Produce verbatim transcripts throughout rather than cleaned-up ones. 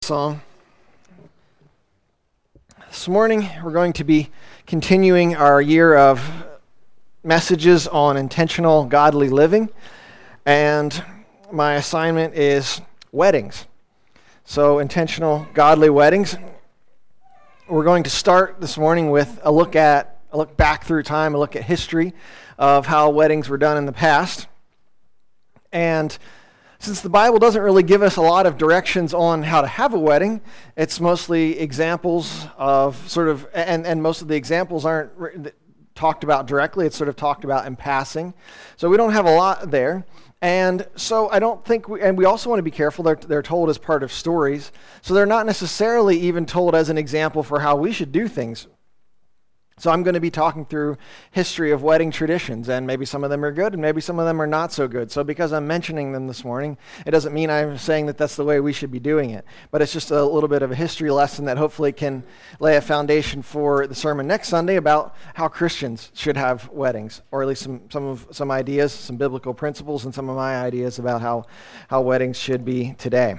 Song. This morning we're going to be continuing our year of messages on intentional godly living, and my assignment is weddings. So intentional godly weddings. We're going to start this morning with a look at a look back through time, a look at history of how weddings were done in the past. And since the Bible doesn't really give us a lot of directions on how to have a wedding, it's mostly examples of sort of, and, and most of the examples aren't re- talked about directly, it's sort of talked about in passing. So we don't have a lot there. And so I don't think, we, and we also want to be careful, they're, they're told as part of stories, so they're not necessarily even told as an example for how we should do things. So I'm going to be talking through history of wedding traditions, and maybe some of them are good, and maybe some of them are not so good. So because I'm mentioning them this morning, it doesn't mean I'm saying that that's the way we should be doing it. But it's just a little bit of a history lesson that hopefully can lay a foundation for the sermon next Sunday about how Christians should have weddings, or at least some some of some ideas, some biblical principles, and some of my ideas about how how weddings should be today.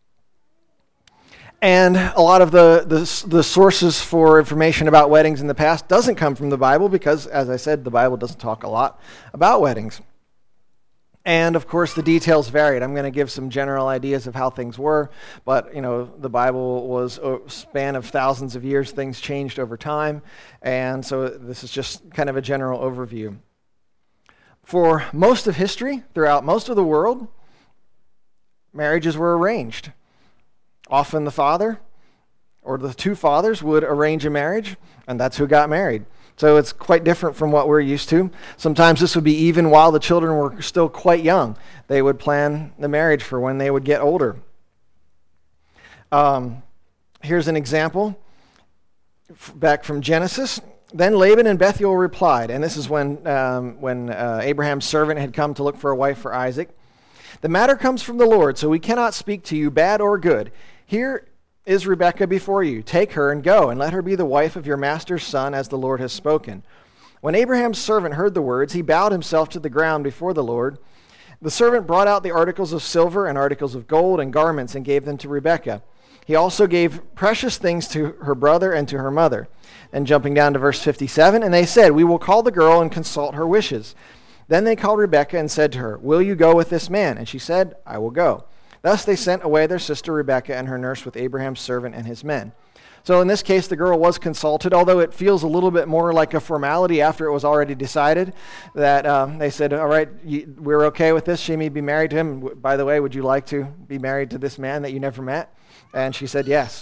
And a lot of the, the the sources for information about weddings in the past doesn't come from the Bible because, as I said, the Bible doesn't talk a lot about weddings. And, of course, the details varied. I'm going to give some general ideas of how things were, but, you know, the Bible was a span of thousands of years. Things changed over time, and so this is just kind of a general overview. For most of history, throughout most of the world, marriages were arranged. Often the father or the two fathers would arrange a marriage, and that's who got married. So it's quite different from what we're used to. Sometimes this would be even while the children were still quite young. They would plan the marriage for when they would get older. Um, here's an example back from Genesis. Then Laban and Bethuel replied, and this is when, um, when uh, Abraham's servant had come to look for a wife for Isaac. The matter comes from the Lord, so we cannot speak to you bad or good. Here is Rebekah before you. Take her and go, and let her be the wife of your master's son, as the Lord has spoken. When Abraham's servant heard the words, he bowed himself to the ground before the Lord. The servant brought out the articles of silver and articles of gold and garments and gave them to Rebekah. He also gave precious things to her brother and to her mother. And jumping down to verse fifty-seven, and they said, we will call the girl and consult her wishes. Then they called Rebekah and said to her, will you go with this man? And she said, I will go. Thus they sent away their sister Rebekah and her nurse with Abraham's servant and his men. So in this case, the girl was consulted, although it feels a little bit more like a formality after it was already decided that um, they said, all right, you, we're okay with this. She may be married to him. By the way, would you like to be married to this man that you never met? And she said yes.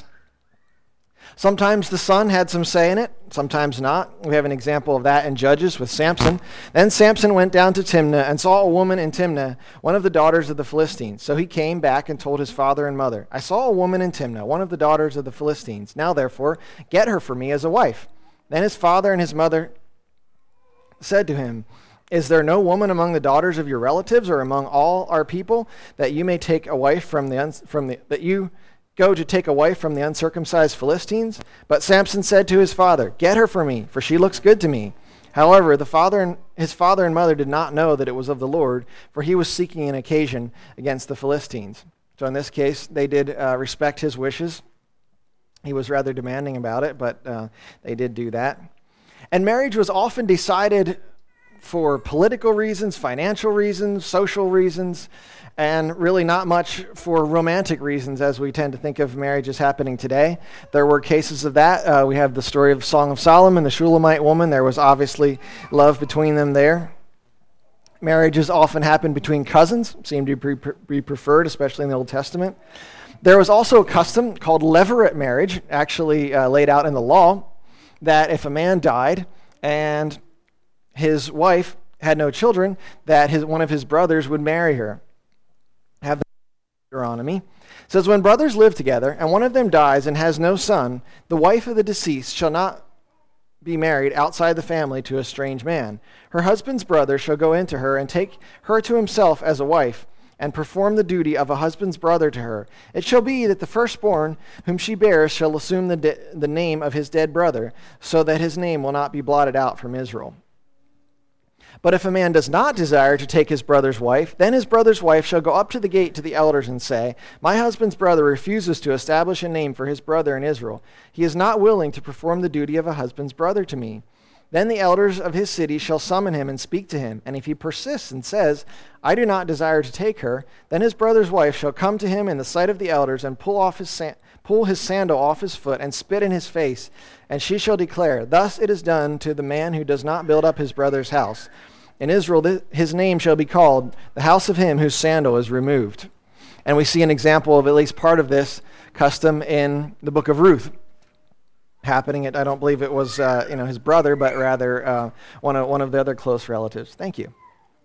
Sometimes the son had some say in it, sometimes not. We have an example of that in Judges with Samson. Then Samson went down to Timnah and saw a woman in Timnah, one of the daughters of the Philistines. So he came back and told his father and mother, I saw a woman in Timnah, one of the daughters of the Philistines. Now therefore, get her for me as a wife. Then his father and his mother said to him, is there no woman among the daughters of your relatives or among all our people that you may take a wife from the uns- from the that you go to take a wife from the uncircumcised Philistines? But Samson said to his father, get her for me, for she looks good to me. However, the father and his father and mother did not know that it was of the Lord, for he was seeking an occasion against the Philistines. So in this case, they did uh, respect his wishes. He was rather demanding about it, but uh, they did do that. And marriage was often decided for political reasons, financial reasons, social reasons, and really not much for romantic reasons, as we tend to think of marriage as happening today. There were cases of that. Uh, we have the story of Song of Solomon, the Shulamite woman. There was obviously love between them there. Marriages often happened between cousins, seem to be, be preferred, especially in the Old Testament. There was also a custom called levirate marriage, actually uh, laid out in the law, that if a man died and his wife had no children, that his one of his brothers would marry her. Have the Deuteronomy. It says, when brothers live together, and one of them dies and has no son, the wife of the deceased shall not be married outside the family to a strange man. Her husband's brother shall go into her and take her to himself as a wife, and perform the duty of a husband's brother to her. It shall be that the firstborn whom she bears shall assume the, de- the name of his dead brother, so that his name will not be blotted out from Israel. But if a man does not desire to take his brother's wife, then his brother's wife shall go up to the gate to the elders and say, My husband's brother refuses to establish a name for his brother in Israel. He is not willing to perform the duty of a husband's brother to me. Then the elders of his city shall summon him and speak to him. And if he persists and says, I do not desire to take her, then his brother's wife shall come to him in the sight of the elders and pull off his sa- pull his sandal off his foot and spit in his face. And she shall declare, Thus it is done to the man who does not build up his brother's house. In Israel, th- his name shall be called the house of him whose sandal is removed. And we see an example of at least part of this custom in the book of Ruth happening. It, I don't believe it was uh, you know his brother, but rather uh, one of one of the other close relatives. Thank you.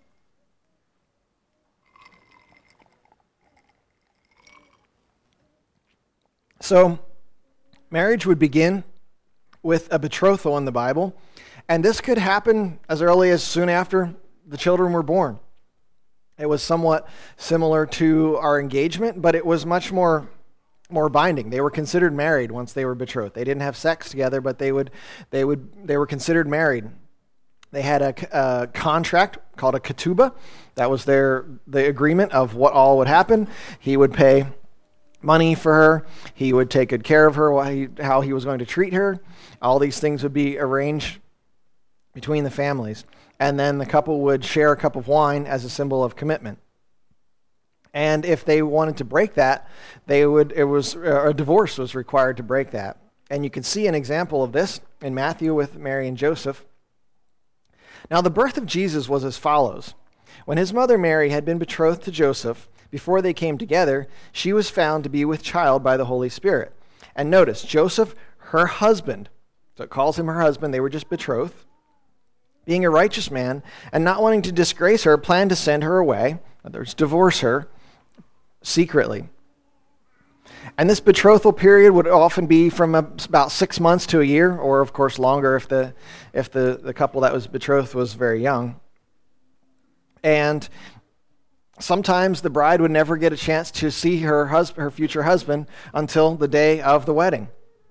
So, marriage would begin with a betrothal in the Bible, and this could happen as early as soon after the children were born. It was somewhat similar to our engagement, but it was much more more binding. They were considered married once they were betrothed. They didn't have sex together, but they would they would they were considered married. They had a, a contract called a ketubah. That was their the agreement of what all would happen. He would pay money for her. He would take good care of her, what he, how he was going to treat her. All these things would be arranged between the families. And then the couple would share a cup of wine as a symbol of commitment. And if they wanted to break that, they would. It was a divorce was required to break that. And you can see an example of this in Matthew with Mary and Joseph. Now, the birth of Jesus was as follows. When his mother Mary had been betrothed to Joseph, before they came together, she was found to be with child by the Holy Spirit. And notice, Joseph, her husband, so it calls him her husband, they were just betrothed, being a righteous man, and not wanting to disgrace her, planned to send her away, in other words, divorce her, secretly. And this betrothal period would often be from about six months to a year, or of course longer if the if the, the couple that was betrothed was very young. And sometimes the bride would never get a chance to see her husband, her future husband, until the day of the wedding.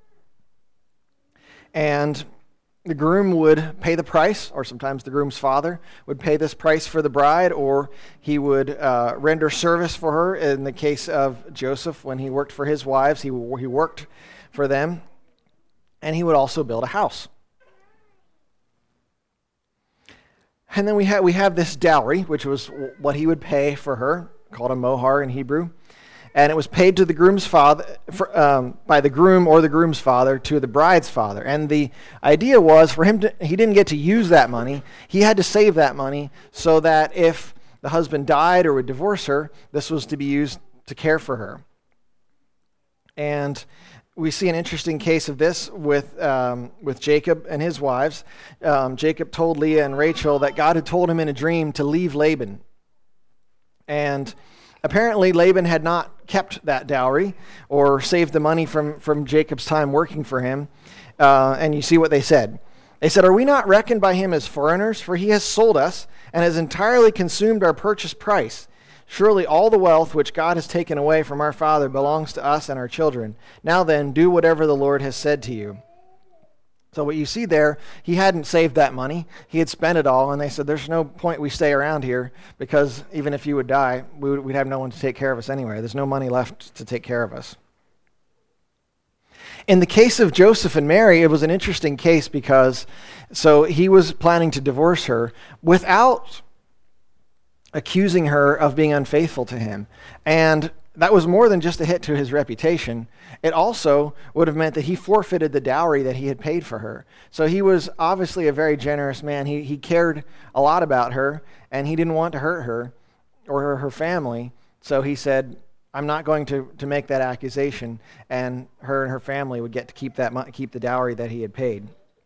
And the groom would pay the price, or sometimes the groom's father would pay this price for the bride, or he would uh, render service for her. In the case of Joseph, when he worked for his wives, he, he worked for them, and he would also build a house. And then we have we have this dowry, which was what he would pay for her, called a mohar in Hebrew, and it was paid to the groom's father for, um, by the groom or the groom's father to the bride's father. And the idea was for him to he didn't get to use that money; he had to save that money so that if the husband died or would divorce her, this was to be used to care for her. And we see an interesting case of this with um, with Jacob and his wives. Um, Jacob told Leah and Rachel that God had told him in a dream to leave Laban. And apparently Laban had not kept that dowry or saved the money from, from Jacob's time working for him. Uh, and you see what they said. They said, "Are we not reckoned by him as foreigners? For he has sold us and has entirely consumed our purchase price. Surely all the wealth which God has taken away from our father belongs to us and our children. Now then, do whatever the Lord has said to you." So what you see there, he hadn't saved that money. He had spent it all, and they said, there's no point we stay around here, because even if you would die, we would, we'd have no one to take care of us anyway. There's no money left to take care of us. In the case of Joseph and Mary, it was an interesting case because, so he was planning to divorce her without accusing her of being unfaithful to him. And that was more than just a hit to his reputation. It also would have meant that he forfeited the dowry that he had paid for her. So he was obviously a very generous man. He he cared a lot about her, and he didn't want to hurt her or her, her family. So he said, I'm not going to, to make that accusation, and her and her family would get to keep that keep the dowry that he had paid.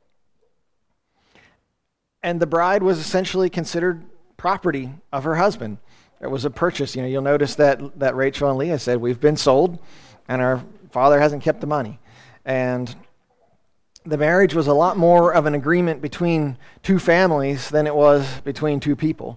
And the bride was essentially considered property of her husband. It was a purchase. You know, you'll notice that that Rachel and Leah said, we've been sold, and our father hasn't kept the money. And the marriage was a lot more of an agreement between two families than it was between two people.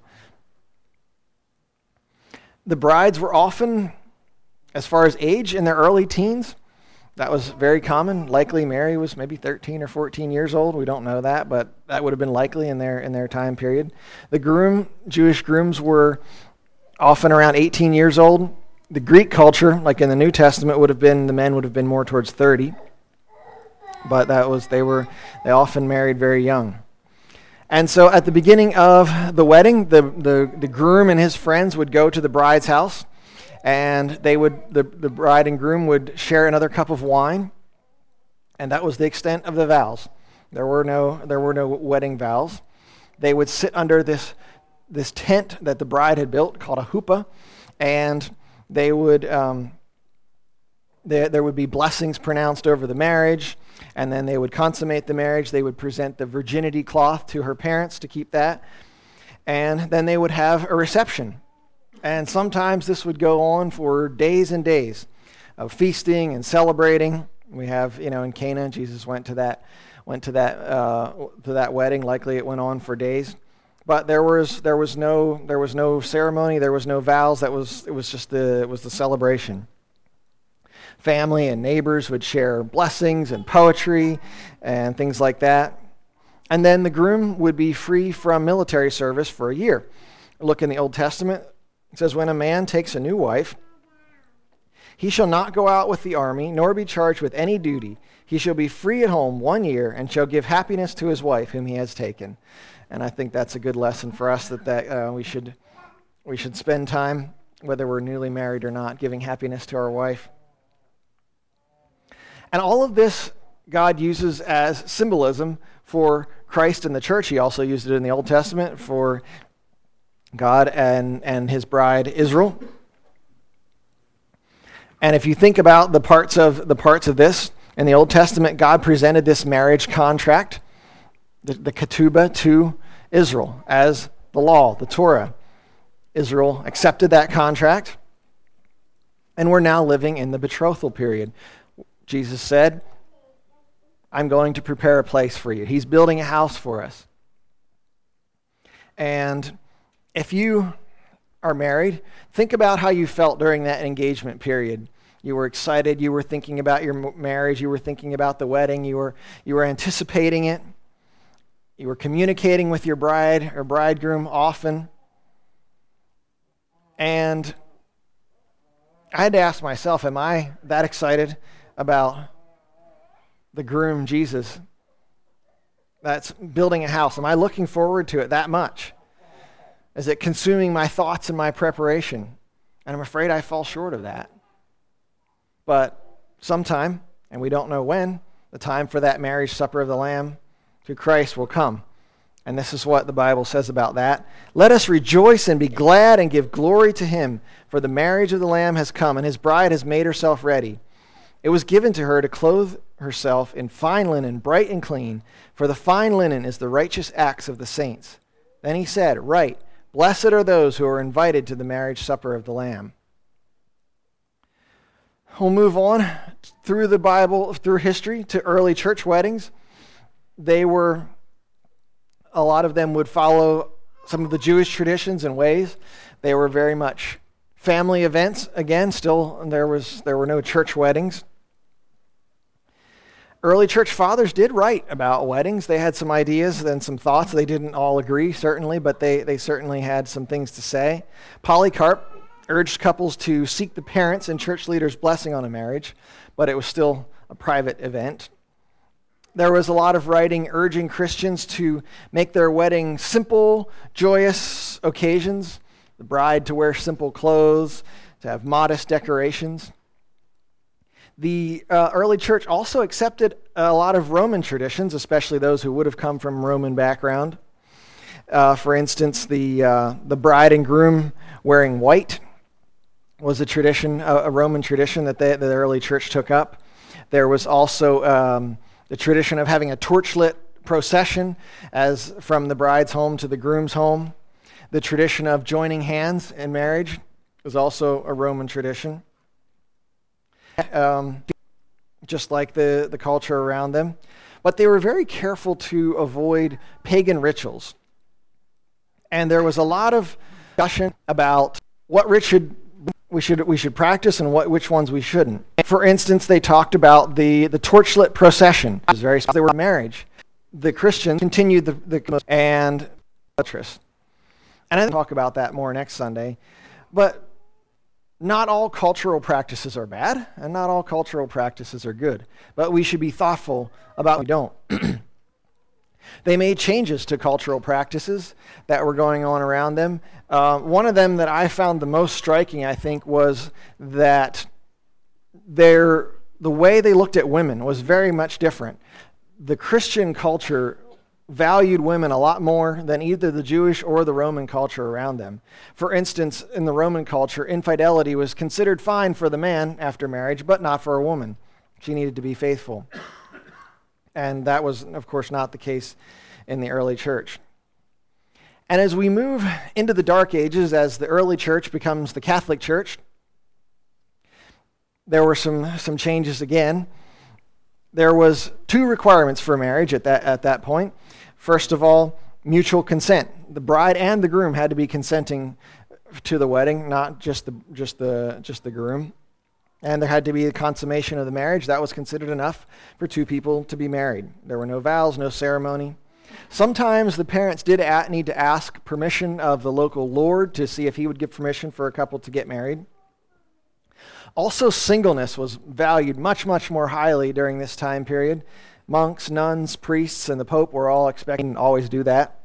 The brides were often, as far as age, in their early teens. That was very common. Likely Mary was maybe thirteen or fourteen years old. We don't know that, but that would have been likely in their in their time period. The groom, Jewish grooms, were often around eighteen years old. The Greek culture, like in the New Testament, would have been the men would have been more towards thirty. But that was they were they often married very young. And so at the beginning of the wedding, the, the, the groom and his friends would go to the bride's house, and they would the, the bride and groom would share another cup of wine, and that was the extent of the vows. There were no there were no wedding vows. They would sit under this this tent that the bride had built called a huppah, and they would um, there there would be blessings pronounced over the marriage. And then they would consummate the marriage. They would present the virginity cloth to her parents to keep that. And then they would have a reception. And sometimes this would go on for days and days of feasting and celebrating. We have, you know, in Cana, Jesus went to that went to that uh, to that wedding. Likely it went on for days. But there was there was no there was no ceremony. There was no vows. That was it was just the it was the celebration. Family and neighbors would share blessings and poetry and things like that. And then the groom would be free from military service for a year. Look in the Old Testament. It says, when a man takes a new wife, he shall not go out with the army, nor be charged with any duty. He shall be free at home one year and shall give happiness to his wife whom he has taken. And I think that's a good lesson for us that, that uh, we should we should spend time, whether we're newly married or not, giving happiness to our wife. And all of this God uses as symbolism for Christ and the church. He also used it in the Old Testament for God and, and his bride Israel. And if you think about the parts of the parts of this, in the Old Testament, God presented this marriage contract, the, the ketubah, to Israel as the law, the Torah. Israel accepted that contract, and we're now living in the betrothal period. Jesus said, I'm going to prepare a place for you. He's building a house for us. And if you are married, think about how you felt during that engagement period. You were excited. You were thinking about your marriage. You were thinking about the wedding. You were, you were anticipating it. You were communicating with your bride or bridegroom often. And I had to ask myself, am I that excited about the groom, Jesus, that's building a house? Am I looking forward to it that much? Is it consuming my thoughts and my preparation? And I'm afraid I fall short of that. But sometime, and we don't know when, the time for that marriage supper of the Lamb to Christ will come. And this is what the Bible says about that. Let us rejoice and be glad and give glory to him, for the marriage of the Lamb has come, and his bride has made herself ready. It was given to her to clothe herself in fine linen, bright and clean, for the fine linen is the righteous acts of the saints. Then he said, right, blessed are those who are invited to the marriage supper of the Lamb. We'll move on through the Bible, through history, to early church weddings. They were, a lot of them would follow some of the Jewish traditions and ways. They were very much family events. Again, still there was there were no church weddings. Early church fathers did write about weddings. They had some ideas and some thoughts. They didn't all agree, certainly, but they, they certainly had some things to say. Polycarp urged couples to seek the parents' and church leaders' blessing on a marriage, but it was still a private event. There was a lot of writing urging Christians to make their wedding simple, joyous occasions, the bride to wear simple clothes, to have modest decorations. The uh, early church also accepted a lot of Roman traditions, especially those who would have come from Roman background. Uh, for instance, the uh, the bride and groom wearing white was a tradition, a, a Roman tradition that, they, that the early church took up. There was also um, the tradition of having a torchlit procession as from the bride's home to the groom's home. The tradition of joining hands in marriage was also a Roman tradition. Um, just like the, the culture around them. But they were very careful to avoid pagan rituals. And there was a lot of discussion about what ritual we should we should practice and what which ones we shouldn't. For instance, they talked about the, the torchlit procession. It was very they were marriage. The Christians continued the, the and idolatrous. And I'll talk about that more next Sunday. But not all cultural practices are bad, and not all cultural practices are good. But we should be thoughtful about what we don't. They made changes to cultural practices that were going on around them. Uh, one of them that I found the most striking, I think, was that their the way they looked at women was very much different. The Christian culture valued women a lot more than either the Jewish or the Roman culture around them. For instance, in the Roman culture, infidelity was considered fine for the man after marriage, but not for a woman. She needed to be faithful. And that was, of course, not the case in the early church. And as we move into the Dark Ages, as the early church becomes the Catholic Church, there were some, some changes again. There was two requirements for marriage at that, at that point. First of all, mutual consent. The bride and the groom had to be consenting to the wedding, not just the, just the, just the groom. And there had to be a consummation of the marriage. That was considered enough for two people to be married. There were no vows, no ceremony. Sometimes the parents did need to ask permission of the local lord to see if he would give permission for a couple to get married. Also, singleness was valued much, much more highly during this time period. Monks, nuns, priests, and the Pope were all expecting to always do that.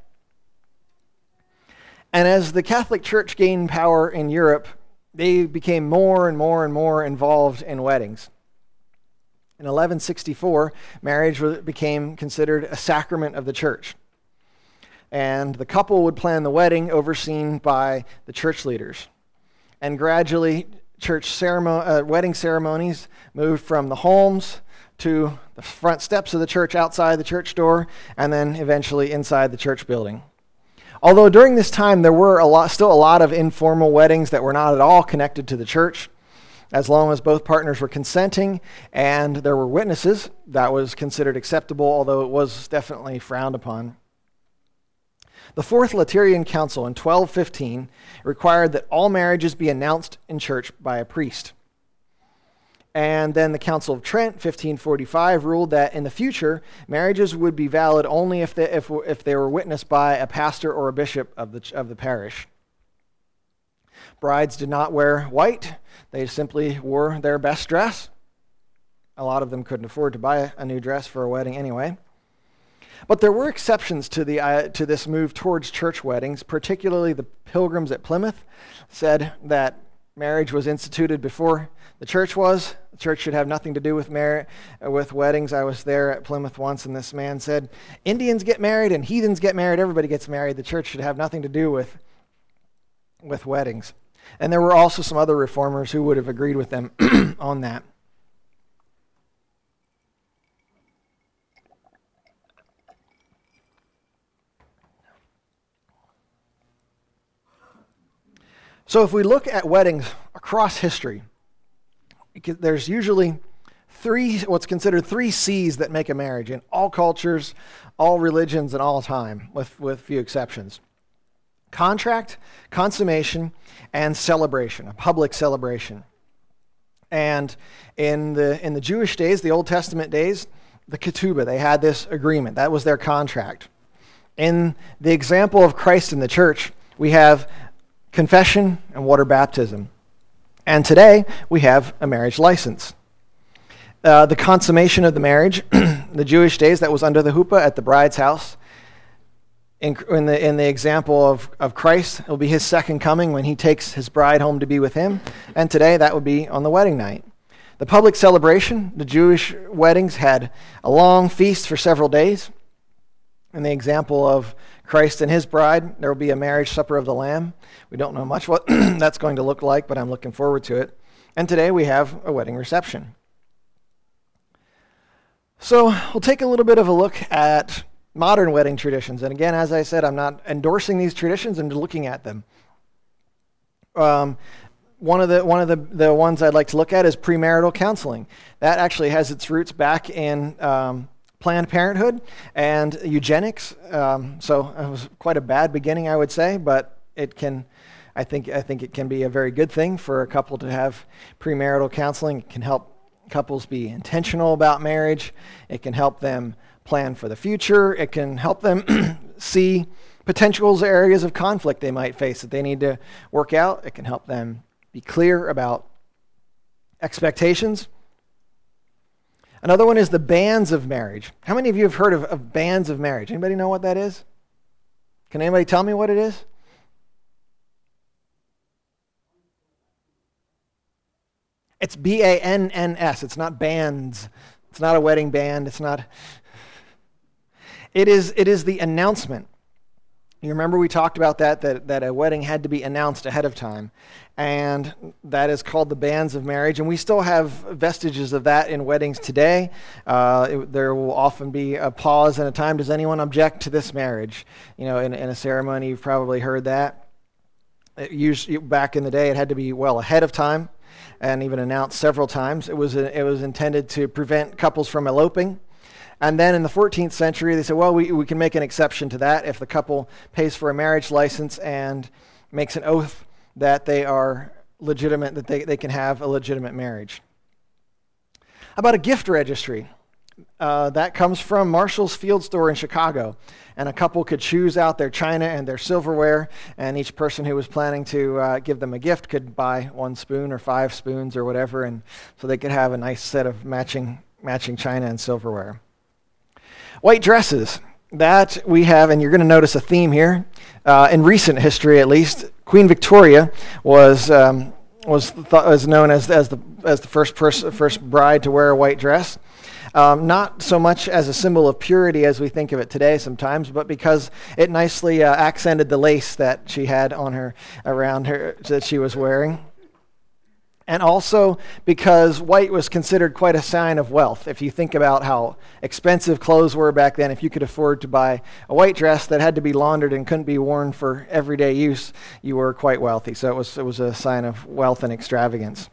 And as the Catholic Church gained power in Europe, they became more and more and more involved in weddings. In eleven sixty-four, marriage became considered a sacrament of the church. And the couple would plan the wedding overseen by the church leaders. And gradually, church ceremony, uh, wedding ceremonies moved from the homes to the front steps of the church outside the church door, and then eventually inside the church building. Although during this time there were a lot, still a lot of informal weddings that were not at all connected to the church, as long as both partners were consenting and there were witnesses, that was considered acceptable, although it was definitely frowned upon. The Fourth Lateran Council in twelve fifteen required that all marriages be announced in church by a priest. And then the Council of Trent, fifteen forty-five, ruled that in the future, marriages would be valid only if they, if, if they were witnessed by a pastor or a bishop of the, of the parish. Brides did not wear white. They simply wore their best dress. A lot of them couldn't afford to buy a new dress for a wedding anyway. But there were exceptions to the uh, to this move towards church weddings, particularly the Pilgrims at Plymouth said that marriage was instituted before the church was. The church should have nothing to do with mar- with weddings. I was there at Plymouth once, and this man said, Indians get married and heathens get married. Everybody gets married. The church should have nothing to do with, with weddings. And there were also some other reformers who would have agreed with them on that. So if we look at weddings across history, there's usually three, what's considered three C's that make a marriage in all cultures, all religions, and all time, with, with few exceptions. Contract, consummation, and celebration, a public celebration. And in the in the Jewish days, the Old Testament days, the ketubah, they had this agreement. That was their contract. In the example of Christ in the church, we have confession and water baptism. And today, we have a marriage license. Uh, the consummation of the marriage, the Jewish days, that was under the huppah at the bride's house. In, in, the, in the example of, of Christ, it will be his second coming when he takes his bride home to be with him. And today, that would be on the wedding night. The public celebration, the Jewish weddings had a long feast for several days. In the example of Christ and his bride, there will be a marriage supper of the Lamb. We don't know much what that's going to look like, but I'm looking forward to it. And today we have a wedding reception. So we'll take a little bit of a look at modern wedding traditions. And again, as I said, I'm not endorsing these traditions, I'm looking at them. Um, one of the one of the, the ones I'd like to look at is premarital counseling. That actually has its roots back in um, Planned Parenthood and eugenics. Um, so it was quite a bad beginning, I would say, but it can I think I think it can be a very good thing for a couple to have premarital counseling. It can help couples be intentional about marriage. It can help them plan for the future. It can help them see potential areas of conflict they might face that they need to work out. It can help them be clear about expectations. Another one is the bands of marriage. How many of you have heard of, of bands of marriage? Anybody know what that is? Can anybody tell me what it is? It's B A N N S. It's not bands. It's not a wedding band. It's not. It is, it is the announcement. You remember we talked about that, that, that a wedding had to be announced ahead of time. And that is called the bands of marriage. And we still have vestiges of that in weddings today. Uh, it, there will often be a pause and a time. Does anyone object to this marriage? You know, in, in a ceremony, you've probably heard that. It usually, back in the day, it had to be well ahead of time and even announced several times. It was, a, it was intended to prevent couples from eloping. And then in the fourteenth century, they said, well, we, we can make an exception to that if the couple pays for a marriage license and makes an oath that they are legitimate, that they, they can have a legitimate marriage. How about a gift registry? Uh, that comes from Marshall's Field Store in Chicago. And a couple could choose out their china and their silverware, and each person who was planning to uh, give them a gift could buy one spoon or five spoons or whatever, and so they could have a nice set of matching matching china and silverware. White dresses, that we have, and you're going to notice a theme here. Uh, in recent history, at least, Queen Victoria was um, was thought, was known as as the as the first person, first bride to wear a white dress. Um, not so much as a symbol of purity as we think of it today sometimes, but because it nicely uh, accented the lace that she had on her around her that she was wearing. And also because white was considered quite a sign of wealth. If you think about how expensive clothes were back then, if you could afford to buy a white dress that had to be laundered and couldn't be worn for everyday use, you were quite wealthy. So it was it was a sign of wealth and extravagance.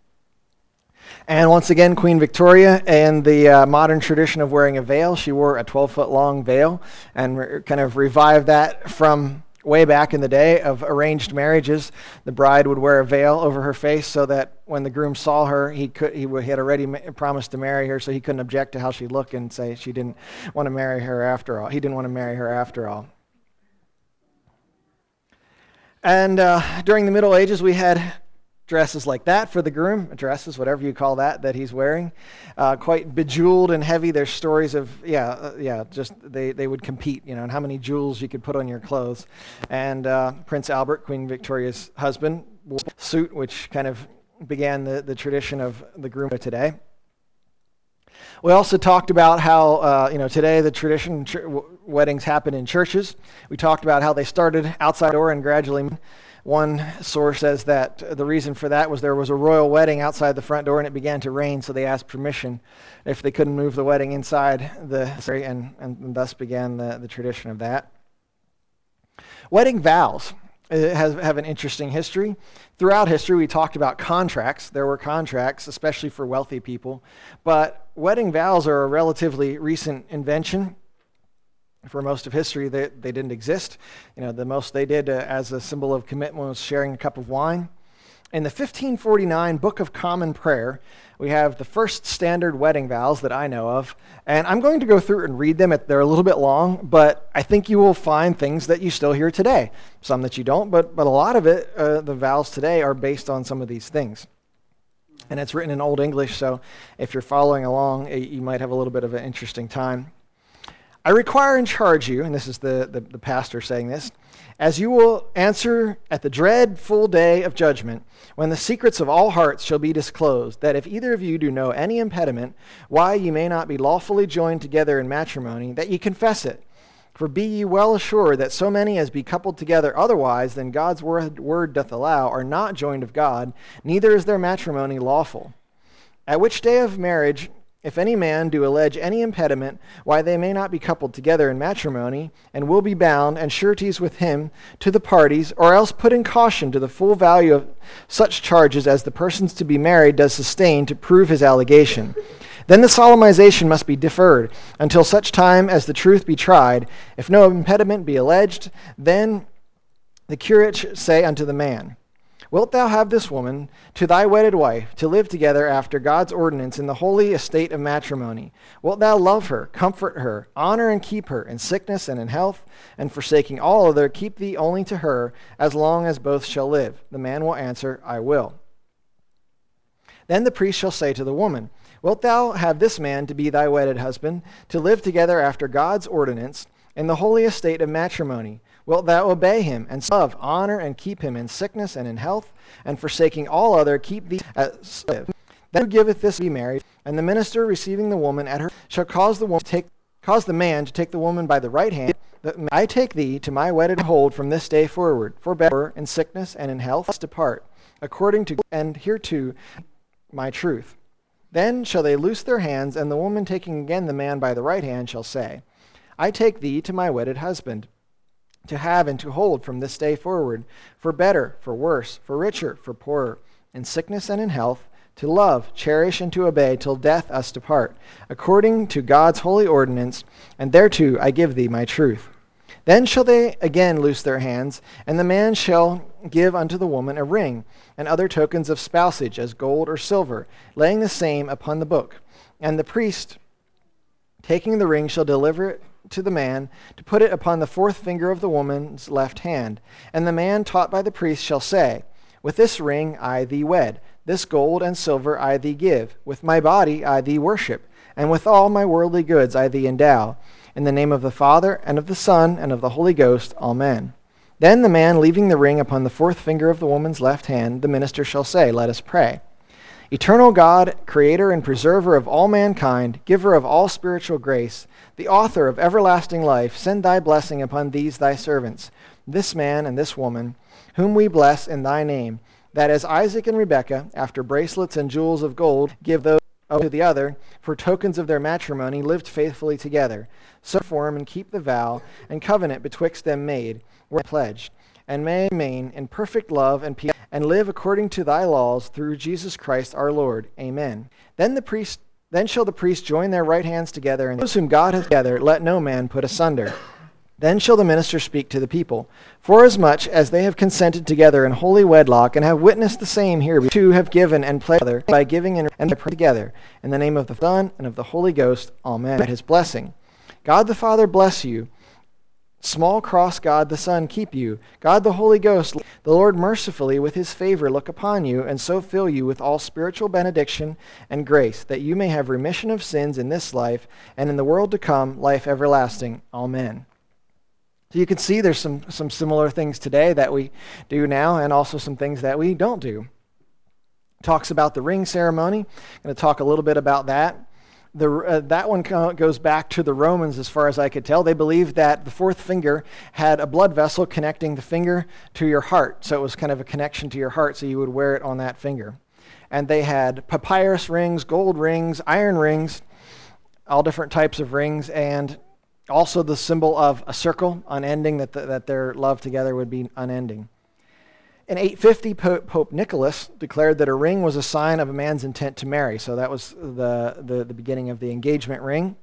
And once again, Queen Victoria, in the uh, modern tradition of wearing a veil, she wore a twelve-foot long veil and re- kind of revived that from way back in the day of arranged marriages. The bride would wear a veil over her face so that when the groom saw her, he could he, would, he had already ma- promised to marry her, so he couldn't object to how she looked and say she didn't want to marry her after all. He didn't want to marry her after all. And uh, during the Middle Ages, we had dresses like that for the groom, dresses, whatever you call that, that he's wearing, uh, quite bejeweled and heavy. There's stories of, yeah, uh, yeah, just they, they would compete, you know, and how many jewels you could put on your clothes. And uh, Prince Albert, Queen Victoria's husband, wore a suit, which kind of began the, the tradition of the groom today. We also talked about how, uh, you know, today the tradition, ch- weddings happen in churches. We talked about how they started outside the door and gradually. One source says that the reason for that was there was a royal wedding outside the front door and it began to rain, so they asked permission if they couldn't move the wedding inside the and, and thus began the, the tradition of that. Wedding vows has, have an interesting history. Throughout history, we talked about contracts. There were contracts, especially for wealthy people, but wedding vows are a relatively recent invention. For most of history, they, they didn't exist. You know, the most they did uh, as a symbol of commitment was sharing a cup of wine. In the fifteen forty-nine Book of Common Prayer, we have the first standard wedding vows that I know of. And I'm going to go through and read them. They're a little bit long, but I think you will find things that you still hear today. Some that you don't, but, but a lot of it, uh, the vows today, are based on some of these things. And it's written in Old English, so if you're following along, you might have a little bit of an interesting time. I require and charge you, and this is the, the, the pastor saying this, as you will answer at the dreadful day of judgment, when the secrets of all hearts shall be disclosed, that if either of you do know any impediment, why ye may not be lawfully joined together in matrimony, that ye confess it. For be ye well assured that so many as be coupled together otherwise than God's word, word doth allow are not joined of God, neither is their matrimony lawful. At which day of marriage, if any man do allege any impediment, why they may not be coupled together in matrimony, and will be bound, and sureties with him to the parties, or else put in caution to the full value of such charges as the persons to be married does sustain to prove his allegation. Then the solemnization must be deferred until such time as the truth be tried. If no impediment be alleged, then The curate should say unto the man, Wilt thou have this woman to thy wedded wife, to live together after God's ordinance in the holy estate of matrimony? Wilt thou love her, comfort her, honor and keep her, in sickness and in health, and forsaking all other, keep thee only to her, as long as both shall live? The man will answer, I will. Then the priest shall say to the woman, Wilt thou have this man to be thy wedded husband, to live together after God's ordinance in the holy estate of matrimony? Wilt thou obey him, and love, honor, and keep him in sickness and in health, and forsaking all other, keep thee as live? Then who giveth this to be married, and the minister receiving the woman at her shall cause the woman to take, cause the man to take the woman by the right hand. That I take thee to my wedded hold from this day forward, for better in sickness and in health must depart, according to and hereto my truth. Then shall they loose their hands, and the woman taking again the man by the right hand shall say, I take thee to my wedded husband, to have and to hold from this day forward, for better, for worse, for richer, for poorer, in sickness and in health, to love, cherish, and to obey till death us depart, according to God's holy ordinance, and thereto I give thee my truth. Then shall they again loose their hands, and the man shall give unto the woman a ring, and other tokens of spousage, as gold or silver, laying the same upon the book. And the priest, taking the ring, shall deliver it to the man, to put it upon the fourth finger of the woman's left hand. And the man taught by the priest shall say, With this ring I thee wed, this gold and silver I thee give, with my body I thee worship, and with all my worldly goods I thee endow. In the name of the Father, and of the Son, and of the Holy Ghost, Amen. Then the man, leaving the ring upon the fourth finger of the woman's left hand, the minister shall say, Let us pray. Eternal God, creator and preserver of all mankind, giver of all spiritual grace, the author of everlasting life, send thy blessing upon these thy servants, this man and this woman, whom we bless in thy name, that as Isaac and Rebekah, after bracelets and jewels of gold, give those to the other, for tokens of their matrimony, lived faithfully together, so form and keep the vow and covenant betwixt them made, were pledged, and may remain in perfect love and peace, and live according to thy laws through Jesus Christ our Lord. Amen. Then the priest, then shall the priest join their right hands together, and those whom God hath together let no man put asunder. Then shall the minister speak to the people, Forasmuch as they have consented together in holy wedlock, and have witnessed the same here, we two have given and pledged together by giving and, and praying together, in the name of the Son and of the Holy Ghost. Amen. At his blessing. God the Father bless you. Small cross God the Son keep you. God the Holy Ghost, the Lord mercifully with his favor look upon you, and so fill you with all spiritual benediction and grace, that you may have remission of sins in this life, and in the world to come, life everlasting. Amen. So you can see there's some, some similar things today that we do now, and also some things that we don't do. Talks about the ring ceremony. I'm going to talk a little bit about that. The, uh, that one goes back to the Romans, as far as I could tell. They believed that the fourth finger had a blood vessel connecting the finger to your heart. So it was kind of a connection to your heart, so you would wear it on that finger. And they had papyrus rings, gold rings, iron rings, all different types of rings, and also the symbol of a circle, unending, that, the, that their love together would be unending. In eight fifty, Pope, Pope Nicholas declared that a ring was a sign of a man's intent to marry. So that was the, the, the beginning of the engagement ring.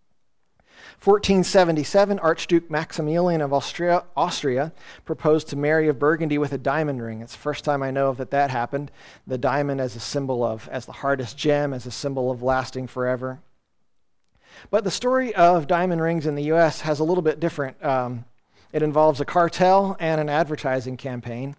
fourteen seventy-seven, Archduke Maximilian of Austria, Austria proposed to Mary of Burgundy with a diamond ring. It's the first time I know of that that happened. The diamond as a symbol of, as the hardest gem, as a symbol of lasting forever. But the story of diamond rings in the U S has a little bit different. Um, it involves a cartel and an advertising campaign.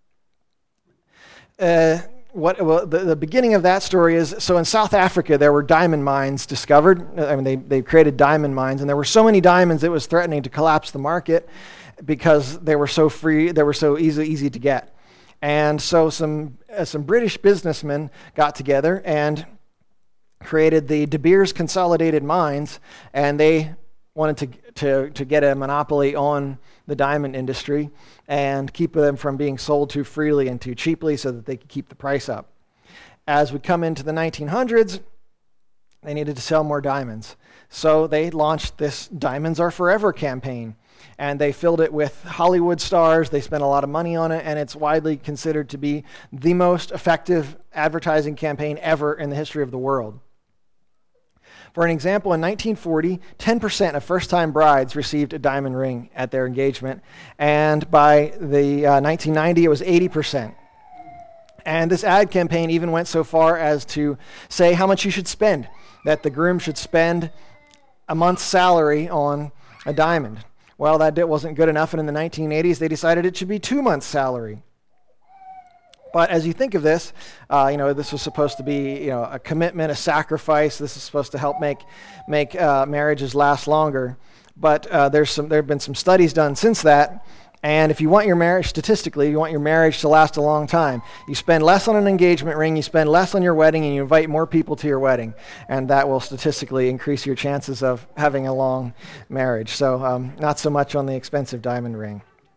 Uh, what well, the, the beginning of that story is, so in South Africa there were diamond mines discovered. I mean, they, they created diamond mines, and there were so many diamonds it was threatening to collapse the market because they were so free, they were so easy easy to get. And so some uh, some British businessmen got together and created the De Beers Consolidated Mines, and they wanted to to to get a monopoly on the diamond industry and keep them from being sold too freely and too cheaply so that they could keep the price up. As we come into the nineteen hundreds, they needed to sell more diamonds. So they launched this Diamonds Are Forever campaign, and they filled it with Hollywood stars. They spent a lot of money on it, and it's widely considered to be the most effective advertising campaign ever in the history of the world. For an example, in nineteen forty, ten percent of first-time brides received a diamond ring at their engagement, and by the uh, nineteen ninety, it was eighty percent. And this ad campaign even went so far as to say how much you should spend, that the groom should spend a month's salary on a diamond. Well, that wasn't good enough, and in the nineteen eighties, they decided it should be two months' salary. But as you think of this, uh, you know, this was supposed to be, you know, a commitment, a sacrifice. This is supposed to help make make uh, marriages last longer. But uh, there's some, there have been some studies done since that. And if you want your marriage, statistically, you want your marriage to last a long time, you spend less on an engagement ring, you spend less on your wedding, and you invite more people to your wedding. And that will statistically increase your chances of having a long marriage. So um, not so much on the expensive diamond ring.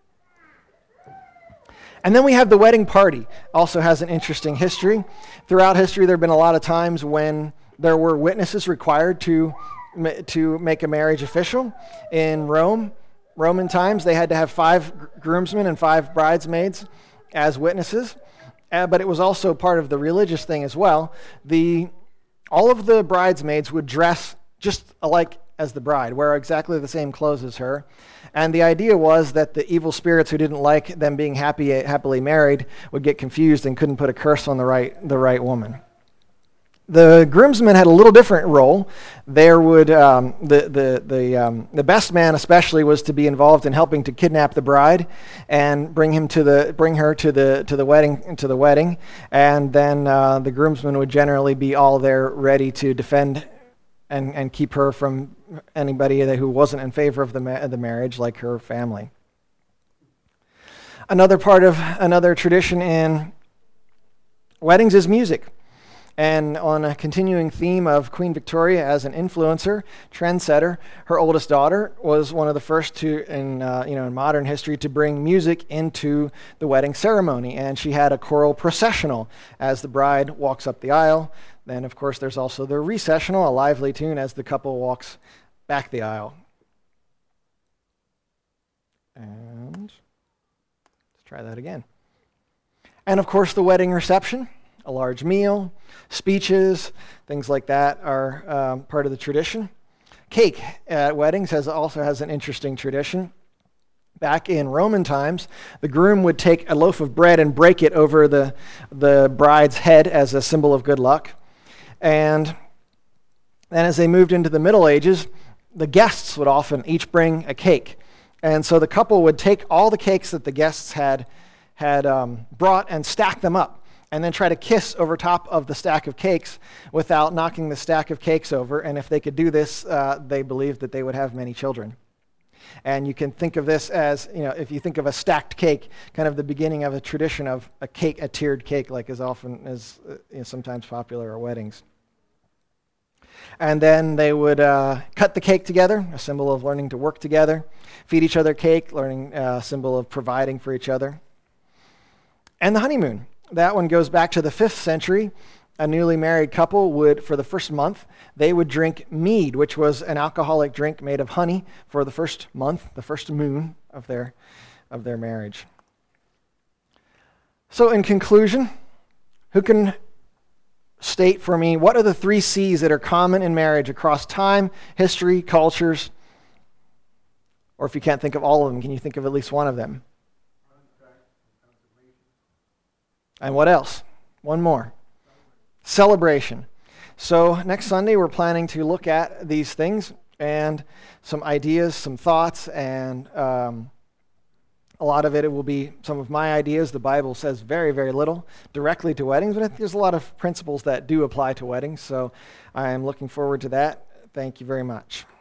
And then we have the wedding party. Also has an interesting history. Throughout history, there have been a lot of times when there were witnesses required to, to make a marriage official. In Rome, Roman times, they had to have five groomsmen and five bridesmaids as witnesses. Uh, but it was also part of the religious thing as well. The, all of the bridesmaids would dress just alike as the bride, wear exactly the same clothes as her. And the idea was that the evil spirits who didn't like them being happy, happily married would get confused and couldn't put a curse on the right, the right woman. The groomsmen had a little different role. There would um, the the the um, the best man especially was to be involved in helping to kidnap the bride and bring him to the bring her to the to the wedding to the wedding, and then uh, the groomsmen would generally be all there ready to defend and and keep her from anybody that who wasn't in favor of the ma- the marriage, like her family. Another part of another tradition in weddings is music. And on a continuing theme of Queen Victoria as an influencer, trendsetter, her oldest daughter was one of the first to, in uh, you know, in modern history, to bring music into the wedding ceremony. And she had a choral processional as the bride walks up the aisle. Then, of course, there's also the recessional, a lively tune as the couple walks back the aisle. And let's try that again. And, of course, the wedding reception. A large meal, speeches, things like that are um, part of the tradition. Cake at weddings has also has an interesting tradition. Back in Roman times, the groom would take a loaf of bread and break it over the, the bride's head as a symbol of good luck. And then as they moved into the Middle Ages, the guests would often each bring a cake. And so the couple would take all the cakes that the guests had, had um, brought and stack them up, and then try to kiss over top of the stack of cakes without knocking the stack of cakes over. And if they could do this, uh, they believed that they would have many children. And you can think of this as, you know, if you think of a stacked cake, kind of the beginning of a tradition of a cake, a tiered cake, like as often as uh, you know, sometimes popular at weddings. And then they would uh, cut the cake together, a symbol of learning to work together, feed each other cake, learning a uh, symbol of providing for each other. And the honeymoon. That one goes back to the fifth century. A newly married couple would, for the first month, they would drink mead, which was an alcoholic drink made of honey for the first month, the first moon of their, of their marriage. So in conclusion, who can state for me what are the three C's that are common in marriage across time, history, cultures? Or if you can't think of all of them, can you think of at least one of them? And what else? One more. Celebration. So next Sunday we're planning to look at these things and some ideas, some thoughts, and um, a lot of it, it will be some of my ideas. The Bible says very, very little directly to weddings, but I think there's a lot of principles that do apply to weddings. So I am looking forward to that. Thank you very much.